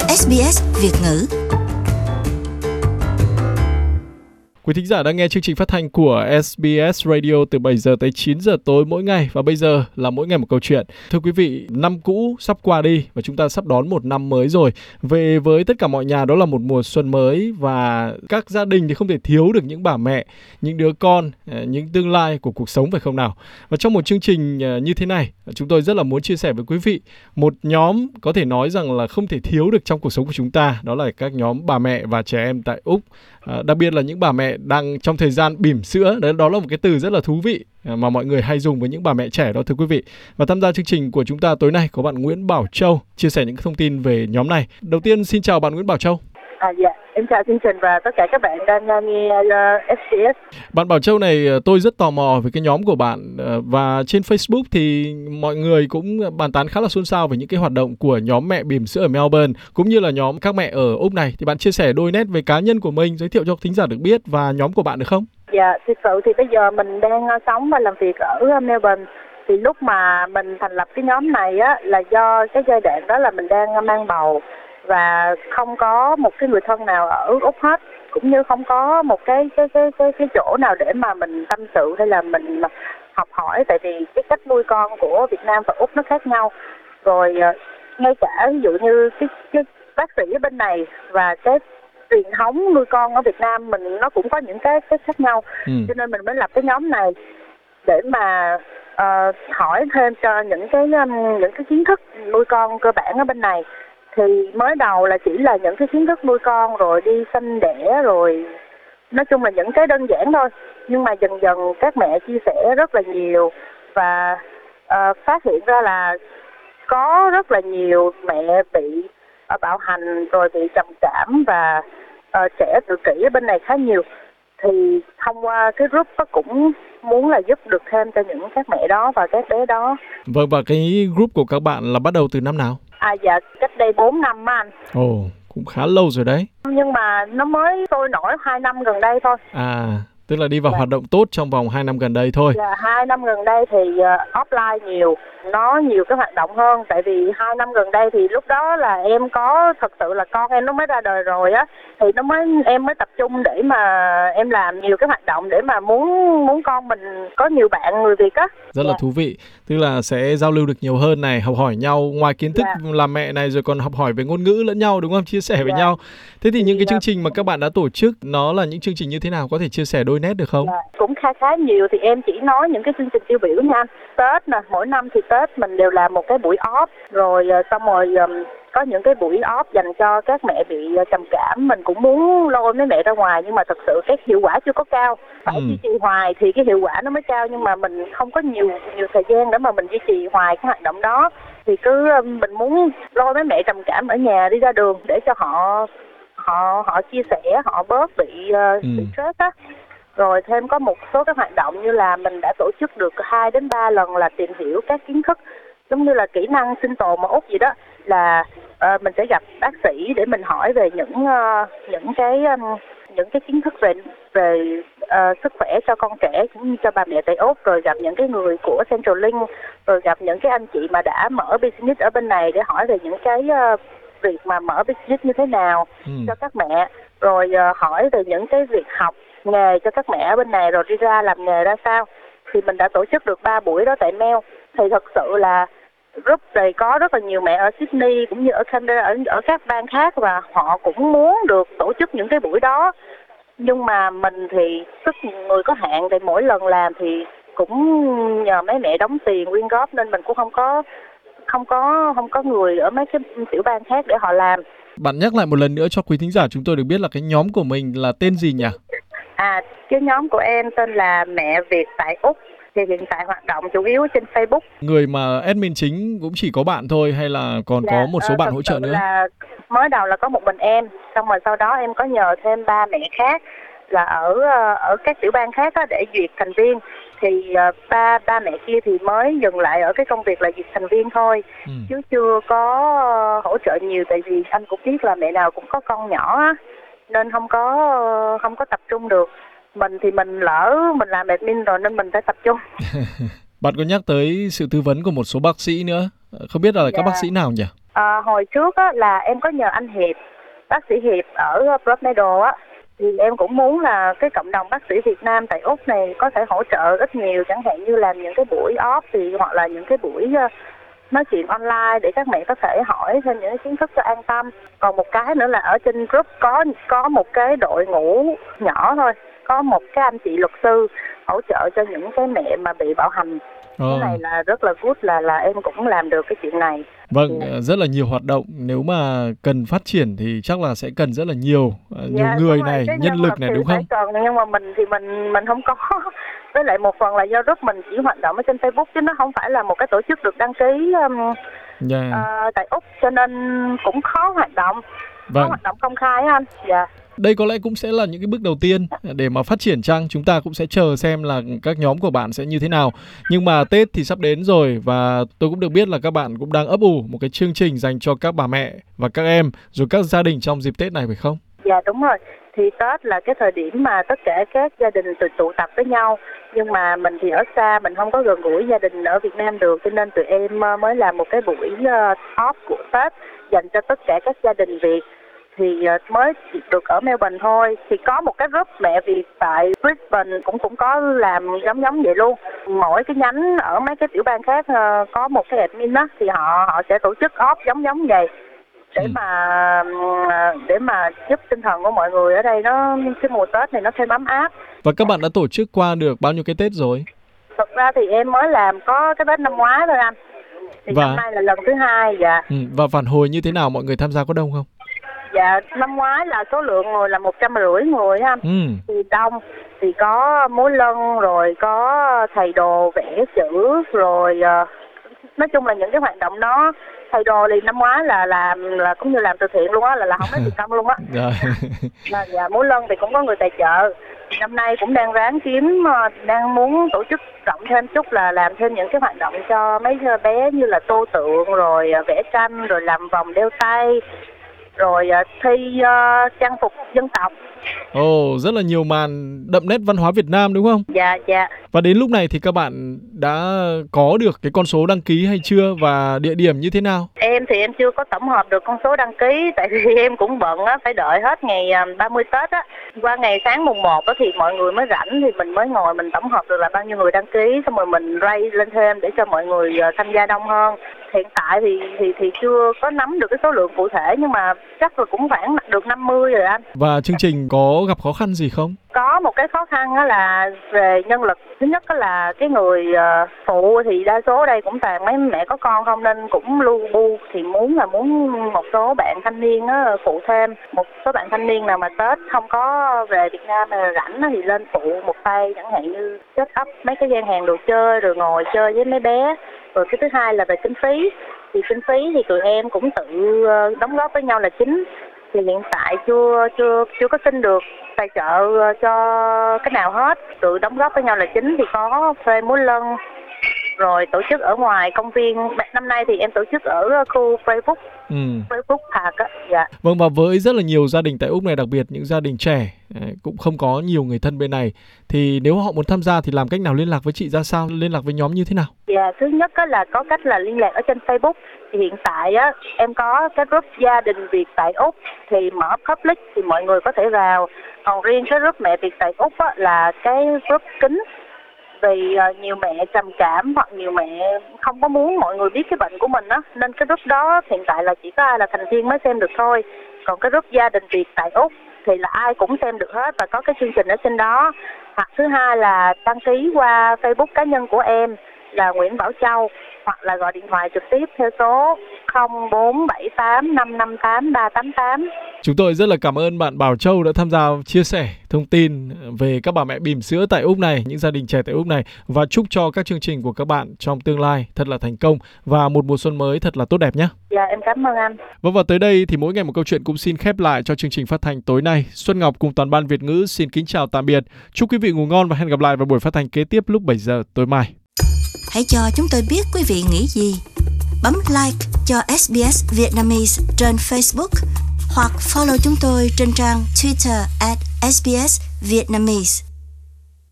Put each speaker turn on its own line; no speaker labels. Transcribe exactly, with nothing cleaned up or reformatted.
ét bê ét Việt ngữ.
Quý thính giả đang nghe chương trình phát thanh của ét bê ét Radio từ bảy giờ tới chín giờ tối mỗi ngày, và bây giờ là mỗi ngày một câu chuyện. Thưa quý vị, năm cũ sắp qua đi và chúng ta sắp đón một năm mới rồi. Về với tất cả mọi nhà đó là một mùa xuân mới, và các gia đình thì không thể thiếu được những bà mẹ, những đứa con, những tương lai của cuộc sống, phải không nào? Và trong một chương trình như thế này, chúng tôi rất là muốn chia sẻ với quý vị một nhóm có thể nói rằng là không thể thiếu được trong cuộc sống của chúng ta, đó là các nhóm bà mẹ và trẻ em tại Úc. À, đặc biệt là những bà mẹ đang trong thời gian bỉm sữa. Đó, đó là một cái từ rất là thú vị mà mọi người hay dùng với những bà mẹ trẻ đó, thưa quý vị. Và tham gia chương trình của chúng ta tối nay có bạn Nguyễn Bảo Châu chia sẻ những thông tin về nhóm này. Đầu tiên xin chào bạn Nguyễn Bảo Châu.
À dạ, em chào chương trình và tất cả các bạn đang nghe uh, ét bê ét.
Bạn Bảo Châu này, tôi rất tò mò về cái nhóm của bạn, và trên Facebook thì mọi người cũng bàn tán khá là xôn xao về những cái hoạt động của nhóm mẹ bỉm sữa ở Melbourne cũng như là nhóm các mẹ ở Úc này. Thì bạn chia sẻ đôi nét về cá nhân của mình, giới thiệu cho thính giả được biết và nhóm của bạn được không?
Dạ, thực sự thì bây giờ mình đang sống và làm việc ở Melbourne. Thì lúc mà mình thành lập cái nhóm này á là do cái giai đoạn đó là mình đang mang bầu và không có một cái người thân nào ở Úc hết, cũng như không có một cái cái cái cái cái chỗ nào để mà mình tâm sự hay là mình học hỏi, tại vì cái cách nuôi con của Việt Nam và Úc nó khác nhau. Rồi ngay cả ví dụ như cái, cái bác sĩ ở bên này và cái truyền thống nuôi con ở Việt Nam mình nó cũng có những cái cái khác nhau. Ừ. Cho nên mình mới lập cái nhóm này để mà uh, hỏi thêm cho những cái um, những cái kiến thức nuôi con cơ bản ở bên này. Thì mới đầu là chỉ là những cái kiến thức nuôi con rồi đi sinh đẻ rồi nói chung là những cái đơn giản thôi, nhưng mà dần dần các mẹ chia sẻ rất là nhiều và uh, phát hiện ra là có rất là nhiều mẹ bị uh, bạo hành rồi bị trầm cảm và uh, trẻ tự kỷ ở bên này khá nhiều. Thì thông qua cái group đó cũng muốn là giúp được thêm cho những các mẹ đó và các bé đó.
Vâng, và cái group của các bạn là bắt đầu từ năm nào?
À dạ, cách đây bốn năm á anh.
Ồ, oh, cũng khá lâu rồi đấy.
Nhưng mà nó mới sôi nổi hai năm gần đây thôi.
À, tức là đi vào
dạ.
hoạt động tốt trong vòng hai năm gần đây thôi.
Dạ, hai năm gần đây thì uh, offline nhiều, nó nhiều cái hoạt động hơn. Tại vì hai năm gần đây thì lúc đó là em có thật sự là con em nó mới ra đời rồi á, thì nó mới em mới tập trung để mà em làm nhiều cái hoạt động để mà muốn muốn con mình có nhiều bạn người Việt á.
Rất
dạ.
là thú vị, tức là sẽ giao lưu được nhiều hơn này, học hỏi nhau, ngoài kiến thức dạ. làm mẹ này rồi còn học hỏi về ngôn ngữ lẫn nhau, đúng không? Chia sẻ với dạ. nhau. Thế thì, thì những cái dạ. chương trình mà các bạn đã tổ chức nó là những chương trình như thế nào, có thể chia sẻ đôi nét được không?
Dạ. Cũng khá khá nhiều, thì em chỉ nói những cái chương trình tiêu biểu nha. Tết nè, mỗi năm thì Tết mình đều làm một cái buổi off, rồi xong rồi um, có những cái buổi off dành cho các mẹ bị trầm cảm. Mình cũng muốn lôi mấy mẹ ra ngoài, nhưng mà thật sự cái hiệu quả chưa có cao. Phải ừ. duy trì hoài thì cái hiệu quả nó mới cao, nhưng mà mình không có nhiều nhiều thời gian để mà mình duy trì hoài cái hoạt động đó. Thì cứ mình muốn lôi mấy mẹ trầm cảm ở nhà đi ra đường để cho họ họ họ chia sẻ, họ bớt bị, uh, ừ. bị stress á. Rồi thêm có một số các hoạt động như là mình đã tổ chức được hai đến ba lần là tìm hiểu các kiến thức giống như là kỹ năng sinh tồn ở Úc gì đó, là uh, mình sẽ gặp bác sĩ để mình hỏi về những uh, những cái um, những cái kiến thức về về uh, sức khỏe cho con trẻ cũng như cho bà mẹ tại Úc, rồi gặp những cái người của Centrelink, rồi gặp những cái anh chị mà đã mở business ở bên này để hỏi về những cái uh, việc mà mở business như thế nào ừ. cho các mẹ, rồi uh, hỏi về những cái việc học nghề cho các mẹ ở bên này rồi đi ra làm nghề ra sao. Thì mình đã tổ chức được ba buổi đó tại Mel. Thì thật sự là group này có rất là nhiều mẹ ở Sydney cũng như ở Canberra, ở, ở các bang khác, và họ cũng muốn được tổ chức những cái buổi đó. Nhưng mà mình thì sức người có hạn, thì mỗi lần làm thì cũng nhờ mấy mẹ đóng tiền quyên góp, nên mình cũng không có không có không có người ở mấy cái tiểu bang khác để họ làm.
Bạn nhắc lại một lần nữa cho quý thính giả chúng tôi được biết là cái nhóm của mình là tên gì nhỉ?
À, cái nhóm của em tên là Mẹ Việt tại Úc. Thì hiện tại hoạt động chủ yếu trên Facebook.
Người mà admin chính cũng chỉ có bạn thôi hay là còn là, có một số uh, bạn hỗ trợ nữa?
Là mới đầu là có một mình em, xong rồi sau đó em có nhờ thêm ba mẹ khác là ở ở các tiểu bang khác đó để duyệt thành viên. Thì uh, ba ba mẹ kia thì mới dừng lại ở cái công việc là duyệt thành viên thôi, ừ. chứ chưa có uh, hỗ trợ nhiều, tại vì anh cũng biết là mẹ nào cũng có con nhỏ á, nên không có uh, không có tập trung được. Mình thì mình lỡ mình làm admin rồi nên mình phải tập trung.
Bạn có nhắc tới sự tư vấn của một số bác sĩ nữa, không biết là dạ. các bác sĩ nào nhỉ?
À, hồi trước á, là em có nhờ anh Hiệp, bác sĩ Hiệp ở PrepMed á, thì em cũng muốn là cái cộng đồng bác sĩ Việt Nam tại Úc này có thể hỗ trợ ít nhiều, chẳng hạn như làm những cái buổi off thì hoặc là những cái buổi uh, nói chuyện online để các mẹ có thể hỏi thêm những kiến thức cho an tâm. Còn một cái nữa là ở trên group có có một cái đội ngũ nhỏ thôi, có một cái anh chị luật sư hỗ trợ cho những cái mẹ mà bị bạo hành.
Ờ.
Cái này là rất là good, là là em cũng làm được cái chuyện này.
Vâng, rất là nhiều hoạt động. Nếu mà cần phát triển thì chắc là sẽ cần rất là nhiều nhiều
Dạ,
người
đúng rồi,
này,
cái
nhân
nhân
lực
lực
này,
thì
đúng
phải
không?
cần, nhưng mà mình thì mình mình không có. Với lại một phần là do group mình chỉ hoạt động ở trên Facebook chứ nó không phải là một cái tổ chức được đăng ký um,
Yeah.
uh, tại Úc, cho nên cũng khó hoạt động.
Vâng.
Khó hoạt động công khai á anh. Dạ.
Đây có lẽ cũng sẽ là những cái bước đầu tiên để mà phát triển chăng. Chúng ta cũng sẽ chờ xem là các nhóm của bạn sẽ như thế nào. Nhưng mà Tết thì sắp đến rồi, và tôi cũng được biết là các bạn cũng đang ấp ủ một cái chương trình dành cho các bà mẹ và các em, rồi các gia đình trong dịp Tết này, phải không?
Dạ đúng rồi. Thì Tết là cái thời điểm mà tất cả các gia đình tụ tụ tập với nhau. Nhưng mà mình thì ở xa, mình không có gần gũi gia đình ở Việt Nam được, cho nên tụi em mới làm một cái buổi off của Tết dành cho tất cả các gia đình Việt. Thì mới được ở Melbourne thôi. Thì có một cái group mẹ Việt tại Brisbane cũng cũng có làm giống giống vậy luôn. Mỗi cái nhánh ở mấy cái tiểu bang khác có một cái admin đó, thì họ họ sẽ tổ chức off giống giống vậy để mà để mà giúp tinh thần của mọi người ở đây nó cái mùa Tết này nó thêm ấm áp.
Và các bạn đã tổ chức qua được bao nhiêu cái Tết rồi?
Thực ra thì em mới làm có cái Tết năm ngoái thôi anh. Thì
và...
năm nay là lần thứ hai. Dạ.
Ừ, và phản hồi như thế nào, mọi người tham gia có đông không?
Dạ, năm ngoái là số lượng người là một trăm rưỡi người anh.
Ừ.
Thì đông, thì có múa lân, rồi có thầy đồ vẽ chữ, rồi uh, nói chung là những cái hoạt động đó. Thầy đồ thì năm ngoái là làm là cũng như làm từ thiện luôn á, là là không mấy tiền công luôn á.
Rồi.
Dạ, dạ, múa lân thì cũng có người tài trợ. Năm nay cũng đang ráng kiếm, đang muốn tổ chức rộng thêm chút, là làm thêm những cái hoạt động cho mấy bé như là tô tượng, rồi vẽ tranh, rồi làm vòng đeo tay, rồi thi uh, trang phục dân tộc.
Ồ, oh, rất là nhiều màn đậm nét văn hóa Việt Nam đúng không?
Dạ, dạ.
Và đến lúc này thì các bạn đã có được cái con số đăng ký hay chưa, và địa điểm như thế nào?
Em thì em chưa có tổng hợp được con số đăng ký, tại vì em cũng bận á, phải đợi hết ngày ba mươi Tết á. Qua ngày sáng mùng một á thì mọi người mới rảnh, thì mình mới ngồi mình tổng hợp được là bao nhiêu người đăng ký, xong rồi mình raise lên thêm để cho mọi người tham gia đông hơn. Hiện tại thì thì thì chưa có nắm được cái số lượng cụ thể, nhưng mà chắc là cũng khoảng được năm mươi rồi anh.
Và chương trình có gặp khó khăn gì không?
Có một cái khó khăn đó là về nhân lực. Thứ nhất đó là cái người phụ, thì đa số đây cũng toàn mấy mẹ có con không, nên cũng lu bu. Thì muốn là muốn một số bạn thanh niên á, phụ thêm. Một số bạn thanh niên nào mà Tết không có về Việt Nam mà rảnh thì lên phụ một tay, chẳng hạn như set up mấy cái gian hàng đồ chơi, rồi ngồi chơi với mấy bé. Rồi cái thứ hai là về kinh phí. Thì kinh phí thì tụi em cũng tự đóng góp với nhau là chính. Thì hiện tại chưa chưa chưa có xin được tài trợ cho cái nào hết, tự đóng góp với nhau là chính. Thì có thuê múa lân, rồi tổ chức ở ngoài công viên. Năm nay thì em tổ chức ở khu Facebook, ừ. Facebook Park á. Dạ.
Vâng, và với rất là nhiều gia đình tại Úc này, đặc biệt những gia đình trẻ cũng không có nhiều người thân bên này, thì nếu họ muốn tham gia thì làm cách nào, liên lạc với chị ra sao, liên lạc với nhóm như thế nào?
Dạ, thứ nhất á là có cách là liên lạc ở trên Facebook. Thì hiện tại á em có cái group gia đình Việt tại Úc thì mở public thì mọi người có thể vào. Còn riêng cái group mẹ Việt tại Úc á là cái group kín. Vì uh, nhiều mẹ trầm cảm hoặc nhiều mẹ không có muốn mọi người biết cái bệnh của mình á, nên cái group đó hiện tại là chỉ có ai là thành viên mới xem được thôi. Còn cái group gia đình Việt tại Úc thì là ai cũng xem được hết và có cái chương trình ở trên đó. Hoặc thứ hai là đăng ký qua Facebook cá nhân của em là Nguyễn Bảo Châu, hoặc là gọi điện thoại trực tiếp theo số không bốn bảy tám năm năm tám ba tám tám.
Chúng tôi rất là cảm ơn bạn Bảo Châu đã tham gia chia sẻ thông tin về các bà mẹ bỉm sữa tại Úc này, những gia đình trẻ tại Úc này, và chúc cho các chương trình của các bạn trong tương lai thật là thành công và một mùa xuân mới thật là tốt đẹp nhé.
Dạ, em cảm ơn anh.
Vâng, và tới đây thì mỗi ngày một câu chuyện cũng xin khép lại cho chương trình phát thanh tối nay. Xuân Ngọc cùng toàn ban Việt ngữ xin kính chào tạm biệt. Chúc quý vị ngủ ngon và hẹn gặp lại vào buổi phát thanh kế tiếp lúc bảy giờ tối mai.
Hãy cho chúng tôi biết quý vị nghĩ gì. Bấm like cho ét bê ét Vietnamese trên Facebook hoặc follow chúng tôi trên trang Twitter at ét bê ét Vietnamese.